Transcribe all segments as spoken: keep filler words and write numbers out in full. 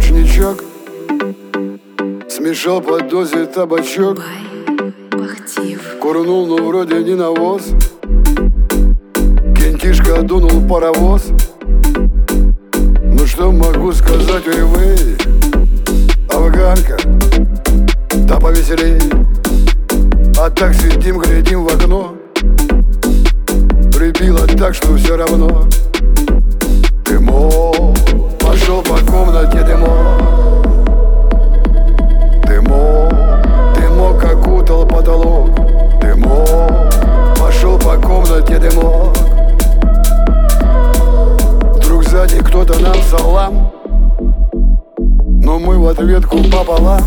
ручничок, смешал под дозе табачок, курнул, но вроде не навоз. Кентишка дунул паровоз. Ну что могу сказать, ой вы, афганка, да повеселей. А так сидим, глядим в окно, прибило так, что все равно. Дымок, пошел по комнате дымок. Дымок, дымок окутал потолок. Дымок, пошел по комнате дымок. Вдруг сзади кто-то нам салам, но мы в ответку пополам.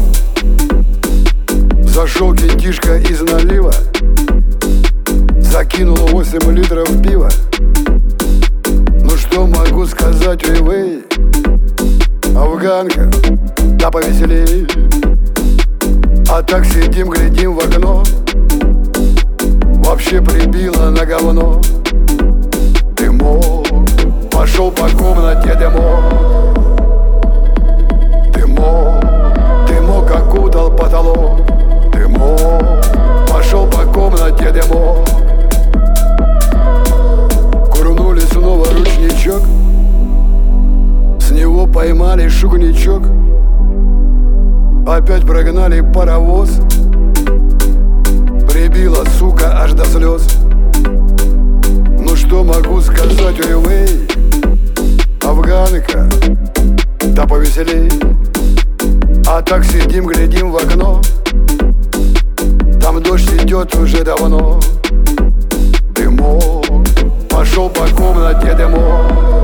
Зашел кентишка из налива, закинул восемь литров пива. Ну что могу сказать, ой вы, афганка, да повеселей. А так сидим, глядим в окно, вообще прибило на говно. Дымок, пошел по комнате дымок. Дымок, дымок окутал потолок. Дымок, пошел по комнате дымок. Курнули снова ручничок, с него поймали шугничок. Опять прогнали паровоз, прибила, сука, аж до слез. Ну что могу сказать, ой вы, афганка, да повеселей. А так сидим, глядим в окно, там дождь идет уже давно. Дымок, пошел по комнате дымок.